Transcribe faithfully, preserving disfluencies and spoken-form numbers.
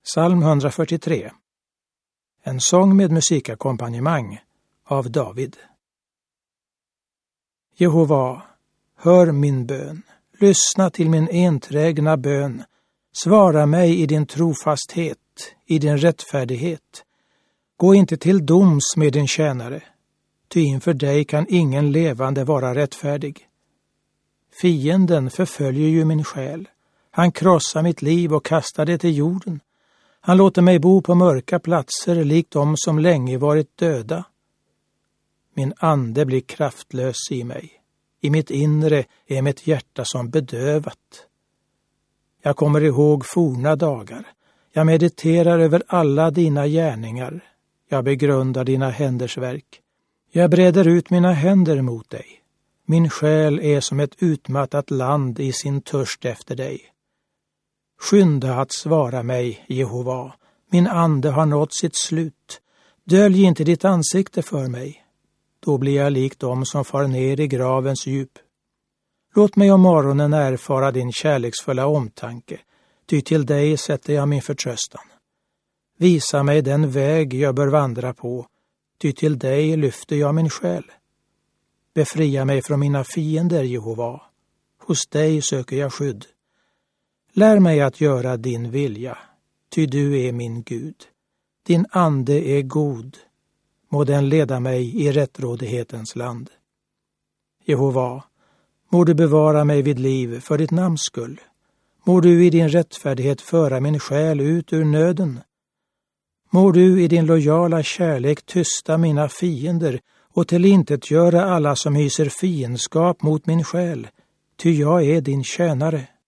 Psalm hundrafyrtiotre. En sång med musikalkompanjemang av David. Jehova, hör min bön. Lyssna till min enträgna bön. Svara mig i din trofasthet, i din rättfärdighet. Gå inte till doms med din tjänare, ty inför dig kan ingen levande vara rättfärdig. Fienden förföljer ju min själ. Han krossar mitt liv och kastar det till jorden. Han låter mig bo på mörka platser likt de som länge varit döda. Min ande blir kraftlös i mig. I mitt inre är mitt hjärta som bedövat. Jag kommer ihåg forna dagar. Jag mediterar över alla dina gärningar. Jag begrundar dina händers verk. Jag breder ut mina händer mot dig. Min själ är som ett utmattat land i sin törst efter dig. Skynda att svara mig, Jehova. Min ande har nått sitt slut. Dölj inte ditt ansikte för mig. Då blir jag lik dem som far ner i gravens djup. Låt mig om morgonen erfara din kärleksfulla omtanke, ty till dig sätter jag min förtröstan. Visa mig den väg jag bör vandra på, ty till dig lyfter jag min själ. Befria mig från mina fiender, Jehova. Hos dig söker jag skydd. Lär mig att göra din vilja, ty du är min Gud. Din ande är god. Må den leda mig i rättrådighetens land. Jehova, må du bevara mig vid liv för ditt namns skull. Må du i din rättfärdighet föra min själ ut ur nöden. Må du i din lojala kärlek tysta mina fiender och tillintetgöra alla som hyser fiendskap mot min själ, ty jag är din tjänare.